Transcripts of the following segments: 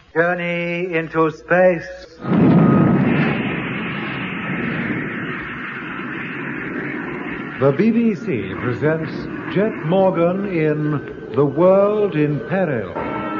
Journey into space. The BBC presents Jet Morgan in The World in Peril.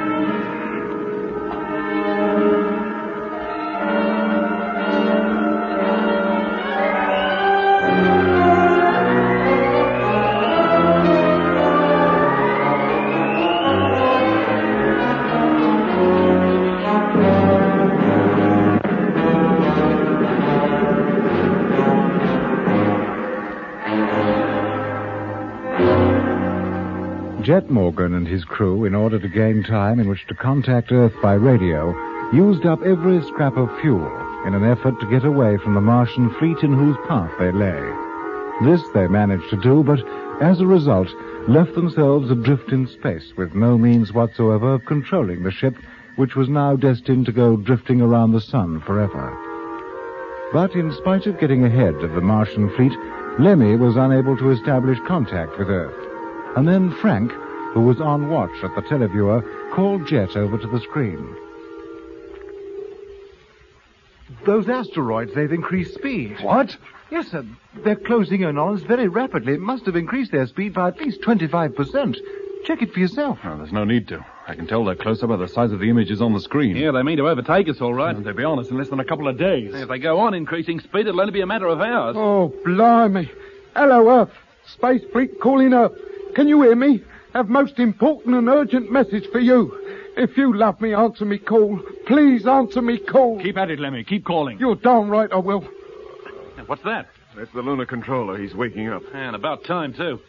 Jet Morgan and his crew, in order to gain time in which to contact Earth by radio, used up every scrap of fuel in an effort to get away from the Martian fleet in whose path they lay. This they managed to do, but as a result, left themselves adrift in space with no means whatsoever of controlling the ship, which was now destined to go drifting around the sun forever. But in spite of getting ahead of the Martian fleet, Lemmy was unable to establish contact with Earth. And then Frank, who was on watch at the televiewer, called Jet over to the screen. Those asteroids, they've increased speed. What? Yes, sir. They're closing in on us very rapidly. It must have increased their speed by at least 25%. Check it for yourself. Oh, there's no need to. I can tell they're closer by the size of the images on the screen. Yeah, they mean to overtake us, all right. They'll be on us in less than a couple of days. If they go on increasing speed, it'll only be a matter of hours. Oh, blimey. Hello, Earth. Space fleet calling up. Can you hear me? Have most important and urgent message for you. If you love me, answer me call. Please answer me call. Keep at it, Lemmy. Keep calling. You're darn right I will. What's that? That's the lunar controller. He's waking up. And about time, too.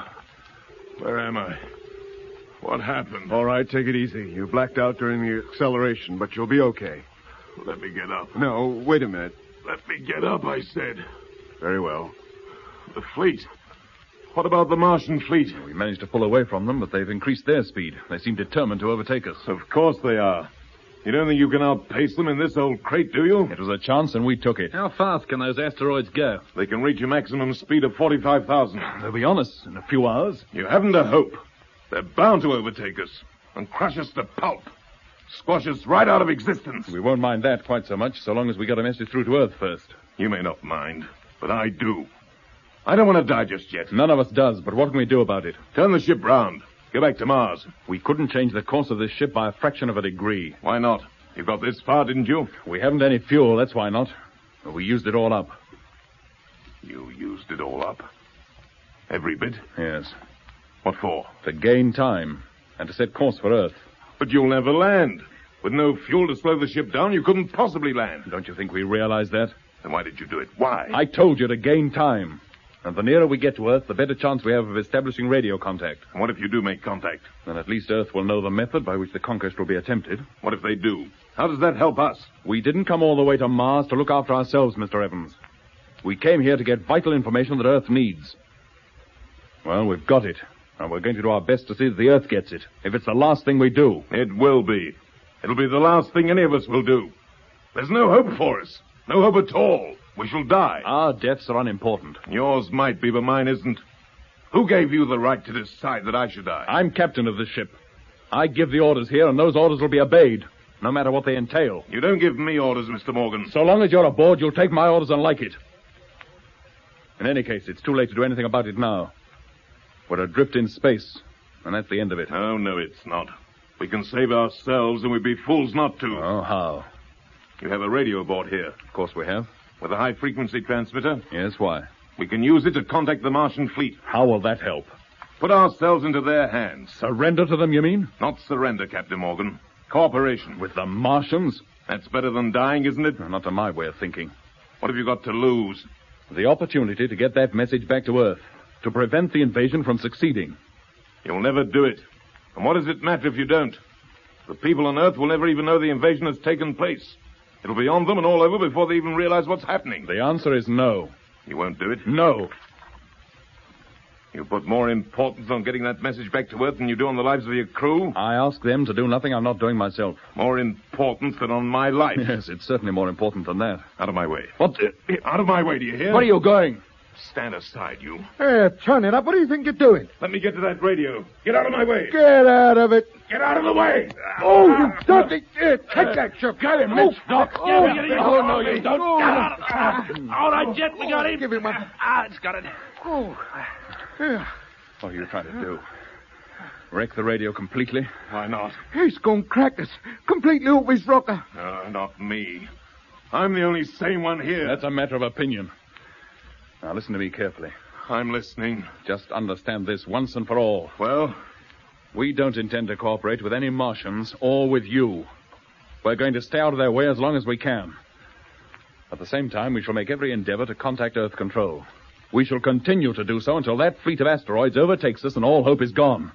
Where am I? What happened? All right, take it easy. You blacked out during the acceleration, but you'll be okay. Let me get up. No, wait a minute. Let me get up, I said. Very well. The fleet. What about the Martian fleet? We managed to pull away from them, but they've increased their speed. They seem determined to overtake us. Of course they are. You don't think you can outpace them in this old crate, do you? It was a chance, and we took it. How fast can those asteroids go? They can reach a maximum speed of 45,000. They'll be on us in a few hours. You haven't a hope. They're bound to overtake us and crush us to pulp. Squash us right out of existence. We won't mind that quite so much, so long as we get a message through to Earth first. You may not mind, but I do. I don't want to die just yet. None of us does, but what can we do about it? Turn the ship round. Go back to Mars. We couldn't change the course of this ship by a fraction of a degree. Why not? You got this far, didn't you? We haven't any fuel, that's why not. But we used it all up. You used it all up? Every bit? Yes. What for? To gain time, and to set course for Earth. But you'll never land. With no fuel to slow the ship down, you couldn't possibly land. Don't you think we realize that? Then why did you do it? Why? I told you to gain time. And the nearer we get to Earth, the better chance we have of establishing radio contact. And what if you do make contact? Then at least Earth will know the method by which the conquest will be attempted. What if they do? How does that help us? We didn't come all the way to Mars to look after ourselves, Mr. Evans. We came here to get vital information that Earth needs. Well, we've got it. And we're going to do our best to see that the Earth gets it. If it's the last thing we do. It will be. It'll be the last thing any of us will do. There's no hope for us. No hope at all. We shall die. Our deaths are unimportant. Yours might be, but mine isn't. Who gave you the right to decide that I should die? I'm captain of this ship. I give the orders here, and those orders will be obeyed, no matter what they entail. You don't give me orders, Mr. Morgan. So long as you're aboard, you'll take my orders and like it. In any case, it's too late to do anything about it now. We're adrift in space, and that's the end of it. Oh, no, it's not. We can save ourselves, and we'd be fools not to. Oh, how? You have a radio aboard here. Of course we have. With a high-frequency transmitter? Yes, why? We can use it to contact the Martian fleet. How will that help? Put ourselves into their hands. Surrender to them, you mean? Not surrender, Captain Morgan. Cooperation. With the Martians? That's better than dying, isn't it? Not to my way of thinking. What have you got to lose? The opportunity to get that message back to Earth. To prevent the invasion from succeeding. You'll never do it. And what does it matter if you don't? The people on Earth will never even know the invasion has taken place. It'll be on them and all over before they even realize what's happening. The answer is no. You won't do it? No. You put more importance on getting that message back to Earth than you do on the lives of your crew? I ask them to do nothing I'm not doing myself. More importance than on my life? Yes, it's certainly more important than that. Out of my way. What? Out of my way, do you hear? Where are you going? Stand aside, you. Hey, turn it up. What do you think you're doing? Let me get to that radio. Get out of my way. Get out of it. Get out of the way. Oh, you dirty... take that, Chuck. Got him, Mitch. Doc, Oh, get him. Oh, no, you don't. All right, Jet, we got him. Give him one. It's got it. Oh. Yeah. What are you trying to do? Wreck the radio completely? Why not? He's gone crackers. Completely off his rocker. Not me. I'm the only sane one here. That's a matter of opinion. Now, listen to me carefully. I'm listening. Just understand this once and for all. Well? We don't intend to cooperate with any Martians or with you. We're going to stay out of their way as long as we can. At the same time, we shall make every endeavor to contact Earth Control. We shall continue to do so until that fleet of asteroids overtakes us and all hope is gone.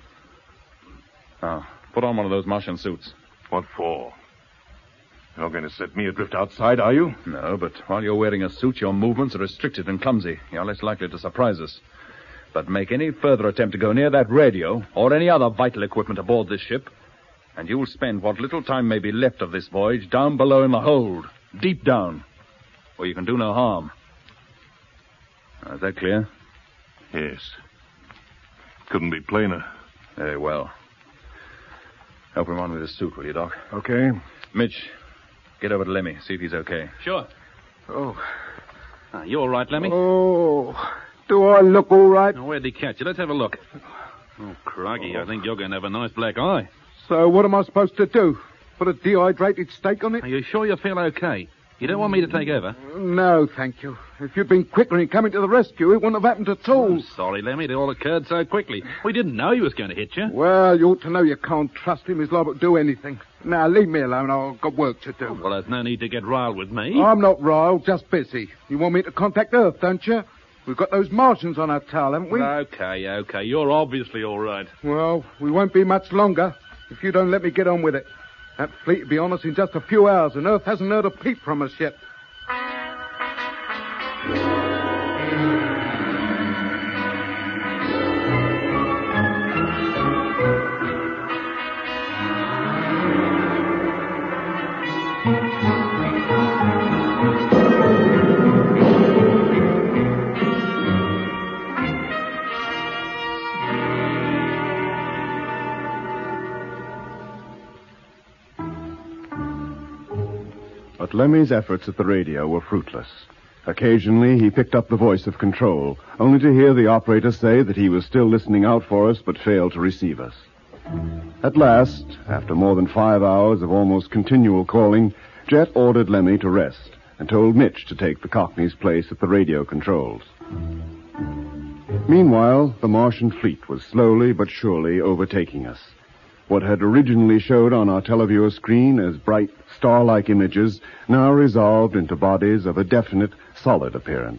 Now, put on one of those Martian suits. What for? You're going to set me adrift outside, are you? No, but while you're wearing a suit, your movements are restricted and clumsy. You're less likely to surprise us. But make any further attempt to go near that radio or any other vital equipment aboard this ship, and you'll spend what little time may be left of this voyage down below in the hold, deep down, where you can do no harm. Now, is that clear? Yes. Couldn't be plainer. Very well. Help him on with his suit, will you, Doc? Okay. Mitch, get over to Lemmy, see if he's okay. Sure. Oh. You all right, Lemmy? Oh. Do I look all right? Now, where'd he catch you? Let's have a look. Oh, crikey, I think you're going to have a nice black eye. So what am I supposed to do? Put a dehydrated steak on it? Are you sure you feel okay? You don't want me to take over? No, thank you. If you'd been quicker in coming to the rescue, it wouldn't have happened at all. Oh, sorry, Lemmy. It all occurred so quickly. We didn't know he was going to hit you. Well, you ought to know you can't trust him. He's liable to do anything. Now, leave me alone. I've got work to do. Well, there's no need to get riled with me. I'm not riled, just busy. You want me to contact Earth, don't you? We've got those Martians on our tail, haven't we? Okay. You're obviously all right. Well, we won't be much longer if you don't let me get on with it. That fleet will be on us in just a few hours, and Earth hasn't heard a peep from us yet. But Lemmy's efforts at the radio were fruitless. Occasionally, he picked up the voice of control, only to hear the operator say that he was still listening out for us, but failed to receive us. At last, after more than 5 hours of almost continual calling, Jet ordered Lemmy to rest and told Mitch to take the Cockney's place at the radio controls. Meanwhile, the Martian fleet was slowly but surely overtaking us. What had originally showed on our televiewer screen as bright, star-like images now resolved into bodies of a definite, solid appearance.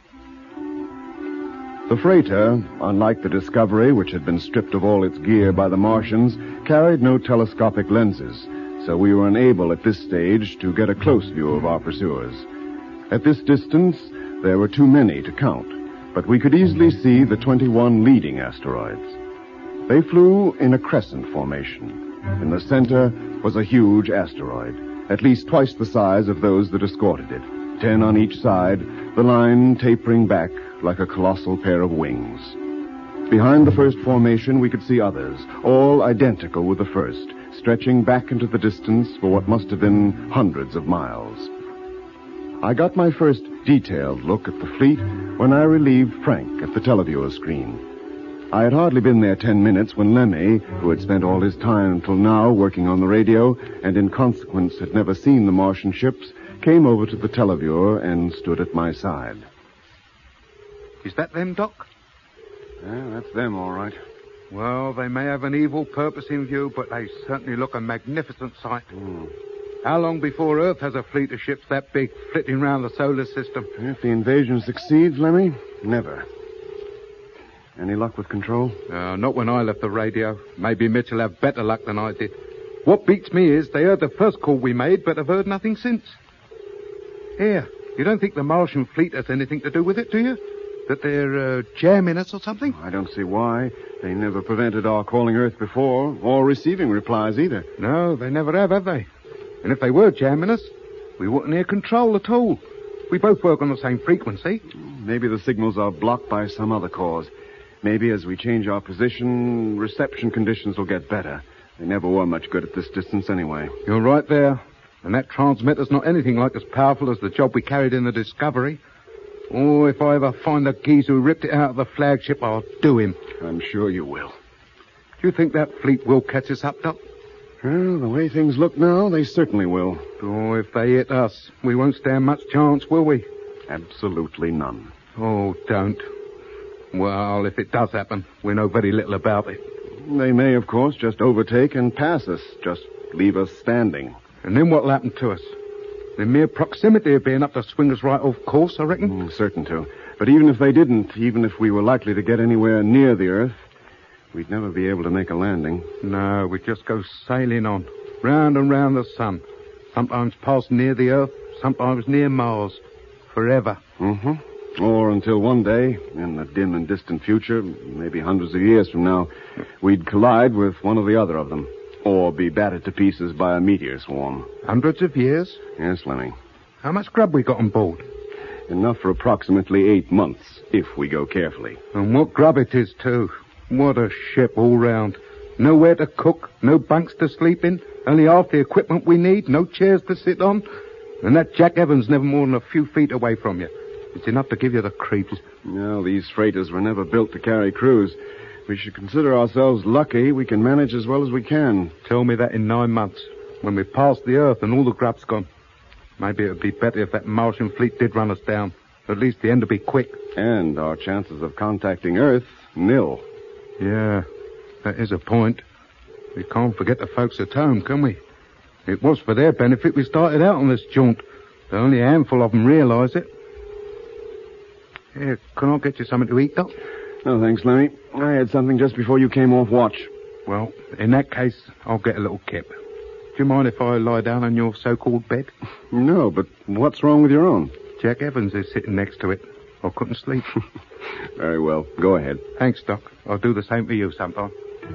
The freighter, unlike the Discovery, which had been stripped of all its gear by the Martians, carried no telescopic lenses, so we were unable at this stage to get a close view of our pursuers. At this distance, there were too many to count, but we could easily see the 21 leading asteroids. They flew in a crescent formation. In the center was a huge asteroid, at least twice the size of those that escorted it, 10 on each side, the line tapering back like a colossal pair of wings. Behind the first formation, we could see others, all identical with the first, stretching back into the distance for what must have been hundreds of miles. I got my first detailed look at the fleet when I relieved Frank at the televiewer screen. I had hardly been there 10 minutes when Lemmy, who had spent all his time until now working on the radio and in consequence had never seen the Martian ships, came over to the televiewer and stood at my side. Is that them, Doc? Yeah, that's them, all right. Well, they may have an evil purpose in view, but they certainly look a magnificent sight. How long before Earth has a fleet of ships that big flitting round the solar system? If the invasion succeeds, Lemmy, never. Any luck with control? Not when I left the radio. Maybe Mitch will have better luck than I did. What beats me is they heard the first call we made, but have heard nothing since. Here, you don't think the Martian fleet has anything to do with it, do you? That they're jamming us or something? I don't see why. They never prevented our calling Earth before, or receiving replies either. No, they never have they? And if they were jamming us, we wouldn't hear control at all. We both work on the same frequency. Maybe the signals are blocked by some other cause. Maybe as we change our position, reception conditions will get better. They never were much good at this distance anyway. You're right there. And that transmitter's not anything like as powerful as the job we carried in the Discovery. Oh, if I ever find the geezer who ripped it out of the flagship, I'll do him. I'm sure you will. Do you think that fleet will catch us up, Doc? Well, the way things look now, they certainly will. Oh, if they hit us, we won't stand much chance, will we? Absolutely none. Oh, don't. Well, if it does happen, we know very little about it. They may, of course, just overtake and pass us. Just leave us standing. And then what'll happen to us? The mere proximity of being up to swing us right off course, I reckon. Certain to. But even if they didn't, even if we were likely to get anywhere near the Earth, we'd never be able to make a landing. No, we'd just go sailing on, round and round the sun. Sometimes past near the Earth, sometimes near Mars. Forever. Mm-hmm. Or until one day, in the dim and distant future, maybe hundreds of years from now, we'd collide with one or the other of them. Or be battered to pieces by a meteor swarm. Hundreds of years? Yes, Lemmy. How much grub we got on board? Enough for approximately 8 months, if we go carefully. And what grub it is, too. What a ship all round. Nowhere to cook, no bunks to sleep in, only half the equipment we need, no chairs to sit on. And that Jack Evans never more than a few feet away from you. It's enough to give you the creeps. No, these freighters were never built to carry crews. We should consider ourselves lucky we can manage as well as we can. Tell me that in 9 months, when we've passed the Earth and all the grub's gone. Maybe it would be better if that Martian fleet did run us down. At least the end would be quick. And our chances of contacting Earth, nil. Yeah, that is a point. We can't forget the folks at home, can we? It was for their benefit we started out on this jaunt. But only a handful of them realise it. Here, can I get you something to eat, Doc? No, thanks, Lemmy. I had something just before you came off watch. Well, in that case, I'll get a little kip. Do you mind if I lie down on your so-called bed? No, but what's wrong with your own? Jack Evans is sitting next to it. I couldn't sleep. Very well. Go ahead. Thanks, Doc. I'll do the same for you sometime.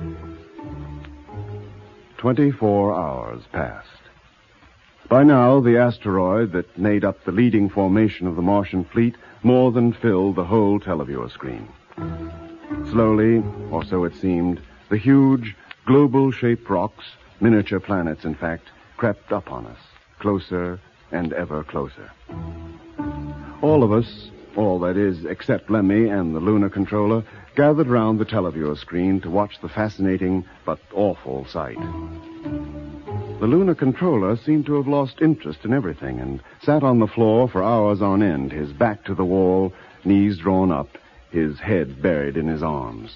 24 hours passed. By now, the asteroid that made up the leading formation of the Martian fleet more than filled the whole televiewer screen. Slowly, or so it seemed, the huge, global-shaped rocks, miniature planets, in fact, crept up on us, closer and ever closer. All of us, all that is, except Lemmy and the lunar controller, gathered round the televiewer screen to watch the fascinating but awful sight. The lunar controller seemed to have lost interest in everything and sat on the floor for hours on end, his back to the wall, knees drawn up, his head buried in his arms.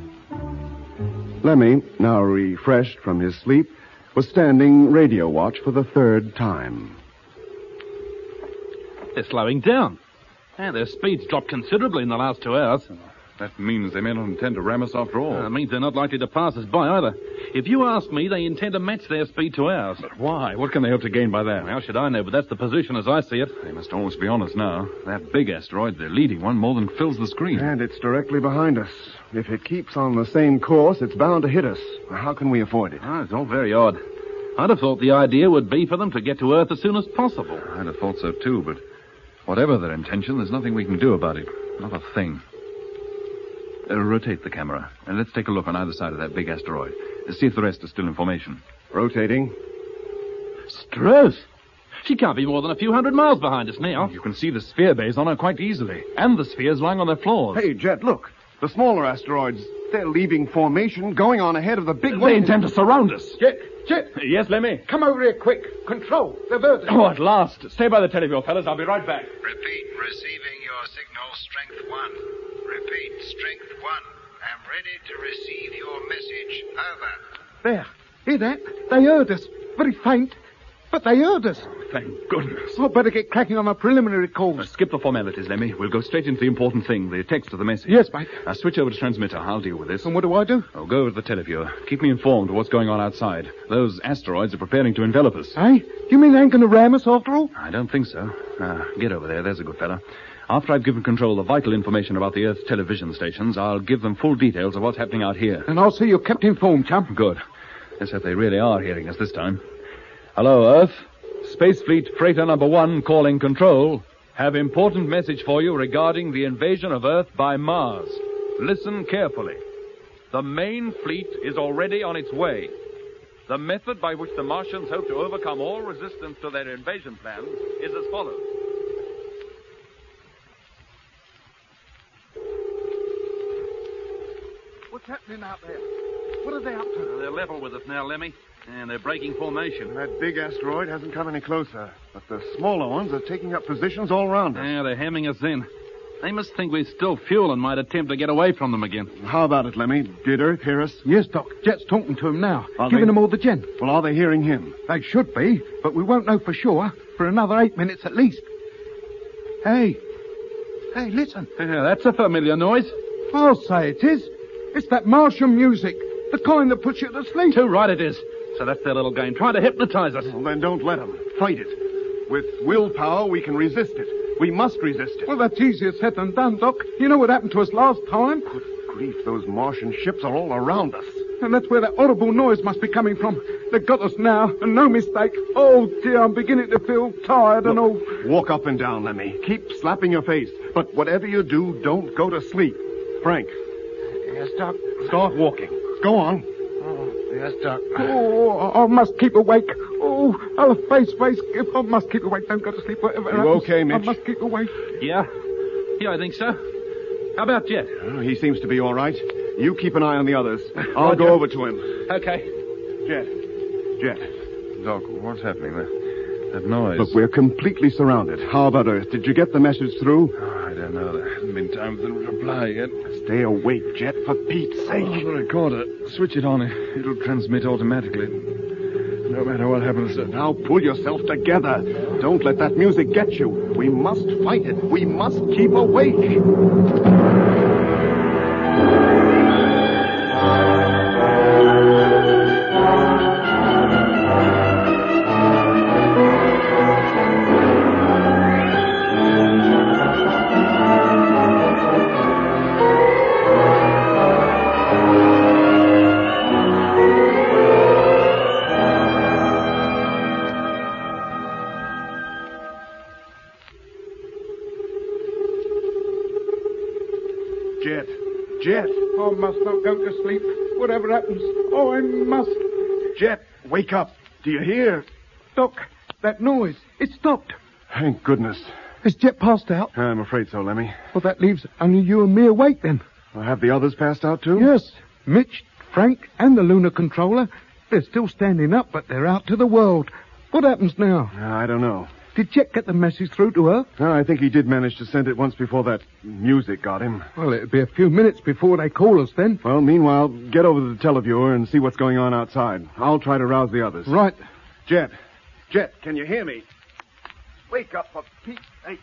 Lemmy, now refreshed from his sleep, was standing radio watch for the 3rd time. They're slowing down. And their speed's dropped considerably in the last 2 hours. That means they may not intend to ram us after all. That means they're not likely to pass us by either. If you ask me, they intend to match their speed to ours. But why? What can they hope to gain by that? How should I know? But that's the position as I see it. They must almost be on us now. That big asteroid, the leading one, more than fills the screen. And it's directly behind us. If it keeps on the same course, it's bound to hit us. How can we avoid it? It's all very odd. I'd have thought the idea would be for them to get to Earth as soon as possible. I'd have thought so too, but whatever their intention, there's nothing we can do about it. Not a thing. Rotate the camera, and let's take a look on either side of that big asteroid. See if the rest is still in formation. Rotating. Struth! She can't be more than a few hundred miles behind us now. You can see the sphere bays on her quite easily, and the spheres lying on their floors. Hey, Jet, look. The smaller asteroids, they're leaving formation, going on ahead of the big one. They intend to surround us. Jet! Yes, Lemmy? Come over here quick. Control, they've heard us. Oh, at last. Stay by the televiewer, fellas. I'll be right back. Repeat, receiving your signal, Strength 1. Repeat, Strength 1. I'm ready to receive your message. Over. There. Hear that? They heard us. Very faint, but they heard us. Thank goodness. I'd better get cracking on my preliminary calls. Skip the formalities, Lemmy. We'll go straight into the important thing, the text of the message. Yes, mate. Now, switch over to transmitter. I'll deal with this. And what do I do? Oh, go over to the televiewer. Keep me informed of what's going on outside. Those asteroids are preparing to envelop us. Hey? You mean they ain't going to ram us after all? I don't think so. Get over there. There's a good fella. After I've given control of vital information about the Earth's television stations, I'll give them full details of what's happening out here. And I'll see you're kept informed, chum. Good. Let's hope they really are hearing us this time. Hello, Earth. Space Fleet Freighter number 1 calling control. Have important message for you regarding the invasion of Earth by Mars. Listen carefully. The main fleet is already on its way. The method by which the Martians hope to overcome all resistance to their invasion plans is as follows. What's happening out there? What are they up to? They're level with us now, Lemmy. And they're breaking formation. That big asteroid hasn't come any closer, but the smaller ones are taking up positions all around us. Yeah, they're hemming us in. They must think we're still fuel and might attempt to get away from them again. How about it, Lemmy? Did Earth hear us? Yes, Doc. Jet's talking to him now. Are giving they? them all the gen. Well, are they hearing him? They should be, but we won't know for sure for another 8 minutes at least. Hey, listen. Yeah, that's a familiar noise. I'll say it is. It's that Martian music, the kind that puts you to sleep. Too right it is. So that's their little game, trying to hypnotize us. Well, then don't let them. Fight it. With willpower, we can resist it. We must resist it. Well, that's easier said than done, Doc. You know what happened to us last time? Good grief, those Martian ships are all around us. And that's where that audible noise must be coming from. They've got us now, and no mistake. Oh, dear, I'm beginning to feel tired and all. Walk up and down, Lemmy. Keep slapping your face. But whatever you do, don't go to sleep. Frank. Yes, Doc. Start walking. Go on. Yes, Doc. Oh, I must keep awake. Oh, I'll face. I must keep awake. Don't go to sleep. Whatever You happens, okay, Mitch? I must keep awake. Yeah, I think so. How about Jet? Oh, he seems to be all right. You keep an eye on the others. I'll go over to him. Okay. Jet. Doc, what's happening there? That noise. Look, we're completely surrounded. How about Earth? Did you get the message through? Oh, I don't know. There hasn't been time for them to reply yet. Stay awake, Jet, for Pete's sake. Oh, the recorder. Switch it on. It'll transmit automatically. No matter what happens. Now pull yourself together. Don't let that music get you. We must fight it. We must keep awake. Jet. Oh, I must not go to sleep. Whatever happens. Oh, I must. Jet, wake up. Do you hear? Doc, that noise. It stopped. Thank goodness. Has Jet passed out? I'm afraid so, Lemmy. Well, that leaves only you and me awake then. Well, have the others passed out too? Yes. Mitch, Frank, and the lunar controller. They're still standing up, but they're out to the world. What happens now? I don't know. Did Jet get the message through to Earth? No, I think he did manage to send it once before that music got him. Well, it'll be a few minutes before they call us then. Well, meanwhile, get over to the televiewer and see what's going on outside. I'll try to rouse the others. Right. Jet, can you hear me? Wake up for Pete's sake.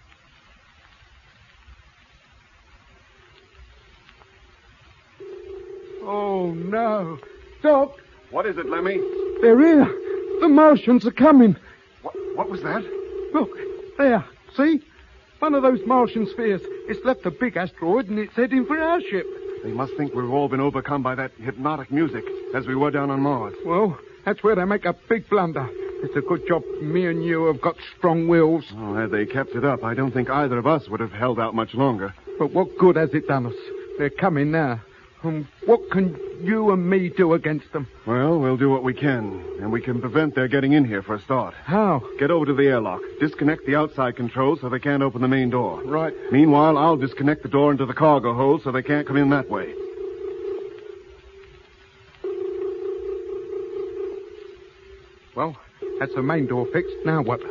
Oh, no. Doc, What is it, Lemmy? they're here. The Martians are coming. What was that? Look, there. See? One of those Martian spheres. It's left a big asteroid and it's heading for our ship. They must think we've all been overcome by that hypnotic music, as we were down on Mars. Well, that's where they make a big blunder. It's a good job me and you have got strong wills. Oh, had they kept it up, I don't think either of us would have held out much longer. But what good has it done us? They're coming now. And what can you and me do against them? Well, we'll do what we can, and we can prevent their getting in here for a start. How? Get over to the airlock. Disconnect the outside controls so they can't open the main door. Right. Meanwhile, I'll disconnect the door into the cargo hold so they can't come in that way. Well, that's the main door fixed. Now what?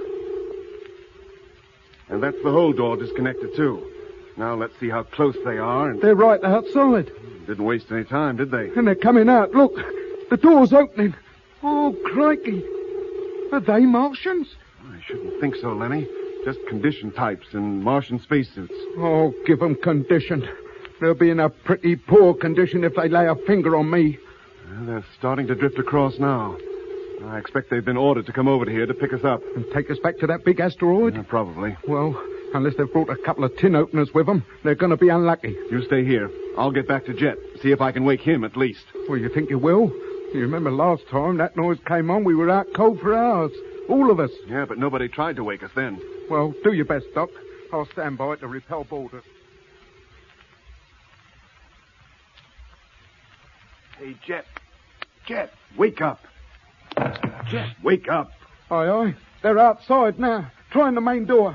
And that's the hold door disconnected, too. Now let's see how close they are. And They're right outside. didn't waste any time, did they? And they're coming out. Look, the door's opening. Oh, crikey. Are they Martians? I shouldn't think so, Lenny. Just condition types in Martian spacesuits. Oh, give them condition. They'll be in a pretty poor condition if they lay a finger on me. Well, they're starting to drift across now. I expect they've been ordered to come over to here to pick us up. And take us back to that big asteroid? Probably. Well, unless they've brought a couple of tin openers with them, they're going to be unlucky. You stay here. I'll get back to Jet. See if I can wake him at least. Well, you think you will? You remember last time that noise came on, we were out cold for hours. All of us. Yeah, but nobody tried to wake us then. Well, do your best, Doc. I'll stand by to repel boarders. Hey, Jet. Jet, wake up. Jet, wake up. Aye, aye. They're outside now, trying the main door.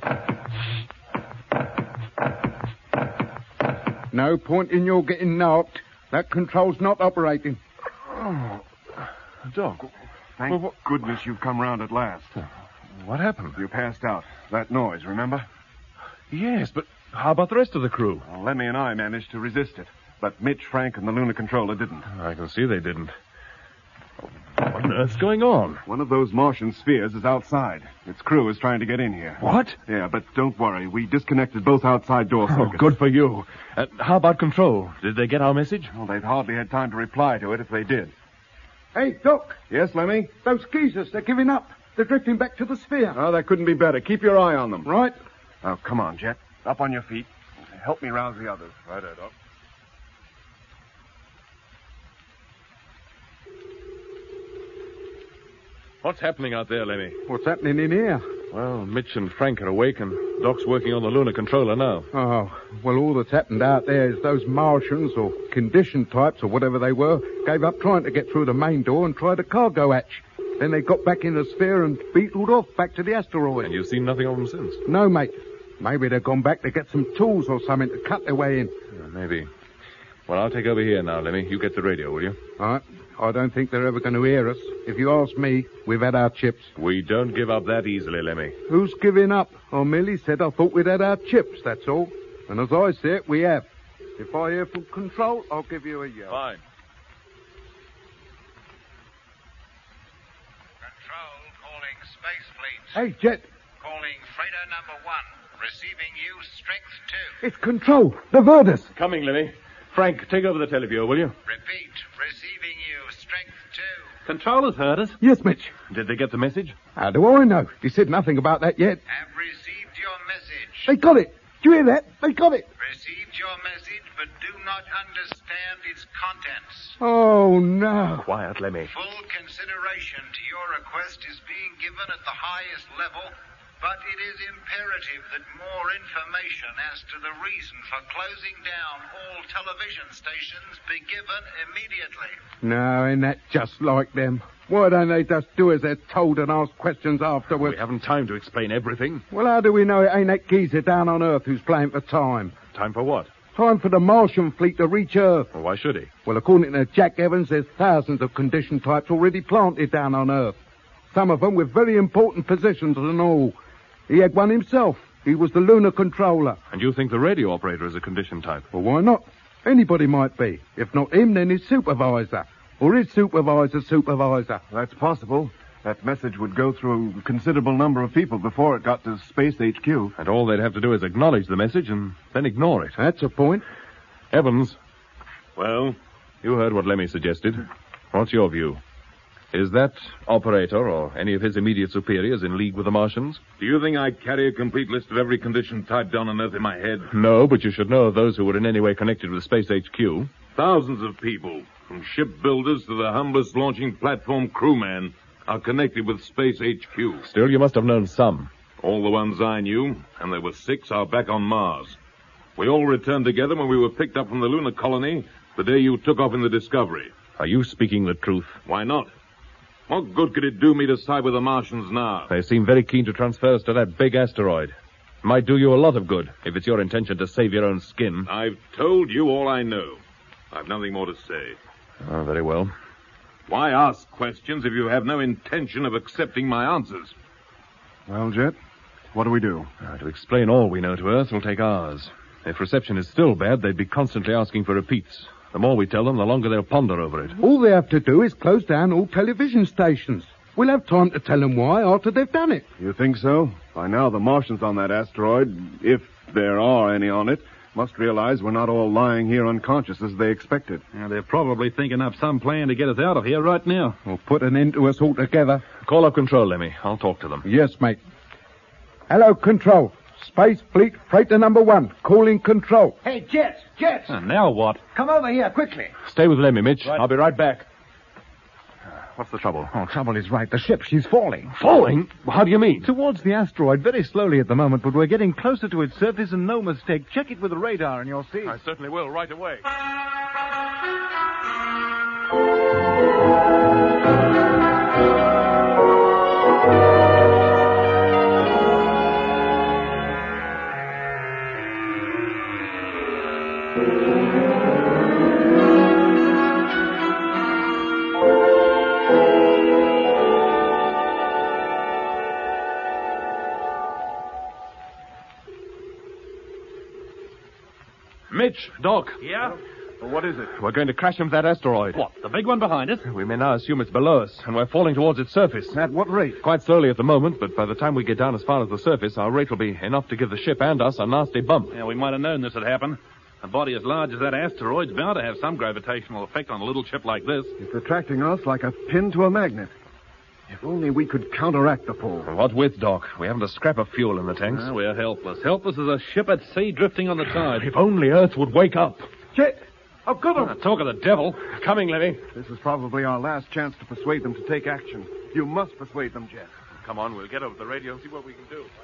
No point in your getting knocked. That control's not operating. Oh, Doc. Thank goodness you've come round at last. What happened? You passed out. That noise, remember? Yes, but how about the rest of the crew? Well, Lemmy and I managed to resist it. But Mitch, Frank, and the lunar controller didn't. I can see they didn't. What on earth's going on? One of those Martian spheres is outside. Its crew is trying to get in here. What? Yeah, but don't worry. We disconnected both outside door Oh, sockets. good for you. How about control? Did they get our message? Well, they've hardly had time to reply to it if they did. Hey, Doc. Yes, Lemmy? Those geezers, they're giving up. They're drifting back to the sphere. Oh, that couldn't be better. Keep your eye on them. Right. Oh, come on, Jet. Up on your feet. Help me rouse the others. Right, Doc. What's happening out there, Lemmy? What's happening in here? Well, Mitch and Frank are awake, and Doc's working on the lunar controller now. Oh, well, all that's happened out there is those Martians, or condition types, or whatever they were, gave up trying to get through the main door and tried a cargo hatch. Then they got back in the sphere and beetled off back to the asteroid. And you've seen nothing of them since? No, mate. Maybe they've gone back to get some tools or something to cut their way in. Yeah, maybe. Well, I'll take over here now, Lemmy. You get the radio, will you? All right. I don't think they're ever going to hear us. If you ask me, we've had our chips. We don't give up that easily, Lemmy. Who's giving up? I merely said I thought we'd had our chips, that's all. And as I see it, we have. If I hear from control, I'll give you a yell. Fine. Control calling Space Fleet. Hey, Jet. Calling freighter number 1. Receiving you, strength 2. It's control. Divert us. Coming, Lemmy. Frank, take over the teleview, will you? Repeat, receiving you, strength 2. Controller's heard us. Yes, Mitch. Did they get the message? How do I know? He said nothing about that yet. Have received your message. They got it. Do you hear that? They got it. Received your message, but do not understand its contents. Oh, no. Quiet, Lemmy. Full consideration to your request is being given at the highest level, but it is imperative that more information as to the reason for closing down all television stations be given immediately. No, ain't that just like them? Why don't they just do as they're told and ask questions afterwards? We haven't time to explain everything. Well, how do we know it ain't that geezer down on Earth who's playing for time? Time for what? Time for the Martian fleet to reach Earth. Well, why should he? Well, according to Jack Evans, there's thousands of condition types already planted down on Earth. Some of them with very important positions and all. He had one himself. He was the lunar controller. And you think the radio operator is a condition type? Well, why not? Anybody might be. If not him, then his supervisor. Or his supervisor's supervisor. That's possible. That message would go through a considerable number of people before it got to Space HQ. And all they'd have to do is acknowledge the message and then ignore it. That's a point. Evans. Well, you heard what Lemmy suggested. What's your view? Is that operator or any of his immediate superiors in league with the Martians? Do you think I carry a complete list of every condition type down on Earth in my head? No, but you should know of those who were in any way connected with Space HQ. Thousands of people, from shipbuilders to the humblest launching platform crewman, are connected with Space HQ. Still, you must have known some. All the ones I knew, and there were 6, are back on Mars. We all returned together when we were picked up from the lunar colony the day you took off in the Discovery. Are you speaking the truth? Why not? What good could it do me to side with the Martians now? They seem very keen to transfer us to that big asteroid. Might do you a lot of good if it's your intention to save your own skin. I've told you all I know. I've nothing more to say. Oh, very well. Why ask questions if you have no intention of accepting my answers? Well, Jet, what do we do? To explain all we know to Earth will take hours. If reception is still bad, they'd be constantly asking for repeats. The more we tell them, the longer they'll ponder over it. All they have to do is close down all television stations. We'll have time to tell them why after they've done it. You think so? By now, the Martians on that asteroid, if there are any on it, must realize we're not all lying here unconscious as they expected. Yeah, they're probably thinking up some plan to get us out of here right now. Or put an end to us altogether. Call up control, Lemmy. I'll talk to them. Yes, mate. Hello, control. Space Fleet Freighter number 1. Calling control. Hey, Jets! Now what? Come over here, quickly. Stay with Lemmy, Mitch. Right. I'll be right back. What's the trouble? Oh, trouble is right. The ship, she's falling. Falling? How do you mean? Towards the asteroid, very slowly at the moment, but we're getting closer to its surface and no mistake. Check it with the radar and you'll see. I certainly will, right away. Mitch, Doc. Yeah? Well, what is it? We're going to crash into that asteroid. What, the big one behind us? We may now assume it's below us, and we're falling towards its surface. At what rate? Quite slowly at the moment, but by the time we get down as far as the surface, our rate will be enough to give the ship and us a nasty bump. Yeah, we might have known this would happen. A body as large as that asteroid's bound to have some gravitational effect on a little ship like this. It's attracting us like a pin to a magnet. If only we could counteract the pull. What with, Doc? We haven't a scrap of fuel in the tanks. We're helpless. Helpless as a ship at sea drifting on the tide. If only Earth would wake up. Jet! I've got him! Talk of the devil. Coming, Levy. This is probably our last chance to persuade them to take action. You must persuade them, Jet. Come on, we'll get over the radio and see what we can do.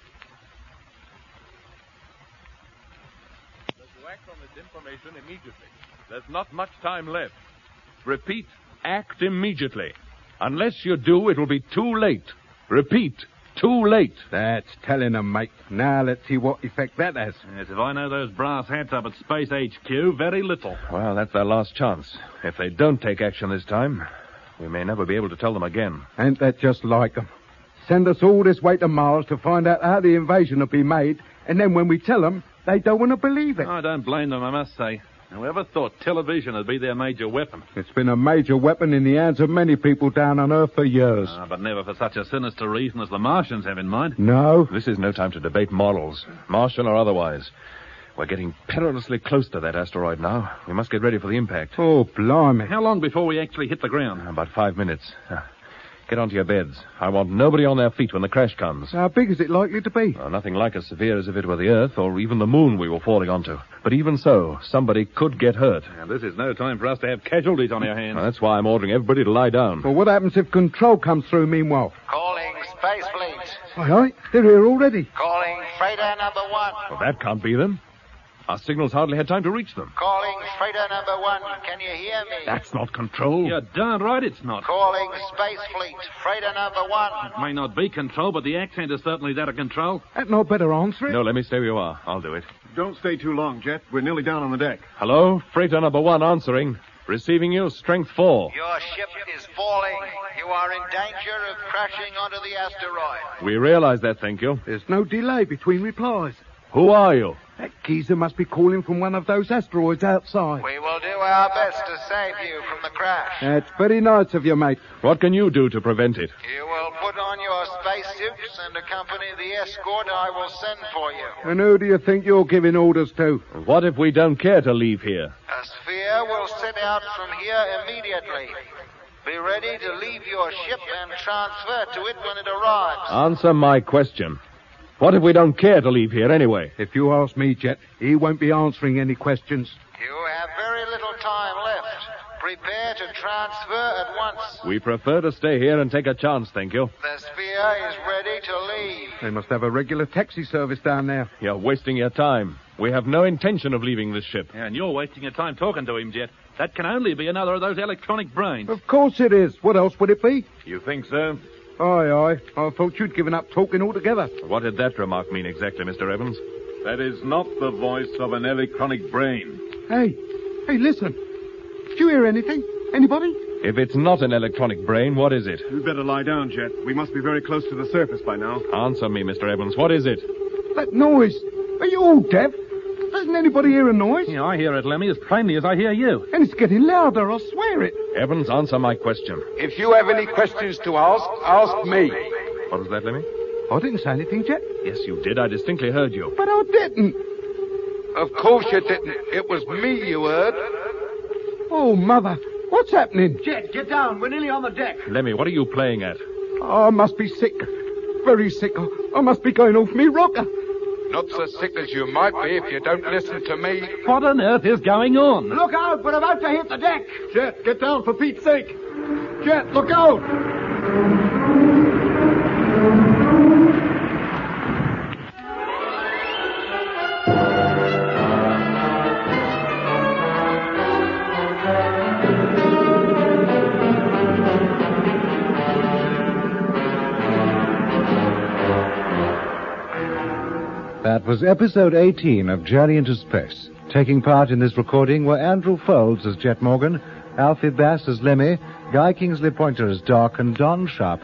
To act on this information immediately. There's not much time left. Repeat, act immediately. Unless you do, it will be too late. Repeat, too late. That's telling them, mate. Now let's see what effect that has. Yes, if I know those brass hats up at Space HQ, very little. Well, that's their last chance. If they don't take action this time, we may never be able to tell them again. Ain't that just like them? Send us all this way to Mars to find out how the invasion will be made, and then when we tell them, they don't want to believe it. I don't blame them, I must say. Whoever thought television would be their major weapon? It's been a major weapon in the hands of many people down on Earth for years. But never for such a sinister reason as the Martians have in mind. No? This is no time to debate morals, Martian or otherwise. We're getting perilously close to that asteroid now. We must get ready for the impact. Oh, blimey. How long before we actually hit the ground? About 5 minutes. Get onto your beds. I want nobody on their feet when the crash comes. How big is it likely to be? Nothing like as severe as if it were the Earth or even the moon we were falling onto. But even so, somebody could get hurt. This is no time for us to have casualties on our hands. That's why I'm ordering everybody to lie down. Well, what happens if control comes through meanwhile? Calling Space Fleet. Aye, they're here already. Calling Freighter number 1. Well, that can't be them. Our signals hardly had time to reach them. Calling Freighter number 1. Can you hear me? That's not control. You're darn right it's not. Calling Space Fleet. Freighter number 1. It may not be control, but the accent is certainly that of control. That no better answer it? No, let me stay where you are. I'll do it. Don't stay too long, Jet. We're nearly down on the deck. Hello? Freighter number 1 answering. Receiving you, strength 4. Your ship is falling. You are in danger of crashing onto the asteroid. We realize that, thank you. There's no delay between replies. Who are you? That geezer must be calling from one of those asteroids outside. We will do our best to save you from the crash. That's very nice of you, mate. What can you do to prevent it? You will put on your spacesuits and accompany the escort I will send for you. And who do you think you're giving orders to? What if we don't care to leave here? A sphere will set out from here immediately. Be ready to leave your ship and transfer to it when it arrives. Answer my question. What if we don't care to leave here anyway? If you ask me, Jet, he won't be answering any questions. You have very little time left. Prepare to transfer at once. We prefer to stay here and take a chance, thank you. The sphere is ready to leave. They must have a regular taxi service down there. You're wasting your time. We have no intention of leaving this ship. And you're wasting your time talking to him, Jet. That can only be another of those electronic brains. Of course it is. What else would it be? You think so? Aye. I thought you'd given up talking altogether. What did that remark mean exactly, Mr. Evans? That is not the voice of an electronic brain. Hey, listen. Did you hear anything? Anybody? If it's not an electronic brain, what is it? You'd better lie down, Jet. We must be very close to the surface by now. Answer me, Mr. Evans. What is it? That noise. Are you all deaf? Doesn't anybody hear a noise? Yeah, I hear it, Lemmy, as plainly as I hear you. And it's getting louder, I swear it. Evans, answer my question. If you have any questions to ask me. What was that, Lemmy? I didn't say anything, Jet. Yes, you did. I distinctly heard you. But I didn't. Of course you didn't. It was me you heard. Oh, Mother. What's happening? Jet, get down. We're nearly on the deck. Lemmy, what are you playing at? Oh, I must be sick. Very sick. I must be going off me rocker. Not so sick as you might be if you don't listen to me. What on earth is going on? Look out, we're about to hit the deck. Jet, get down for Pete's sake. Jet, look out! That was episode 18 of Journey into Space. Taking part in this recording were Andrew Folds as Jet Morgan, Alfie Bass as Lemmy, Guy Kingsley Pointer as Doc, and Don Sharp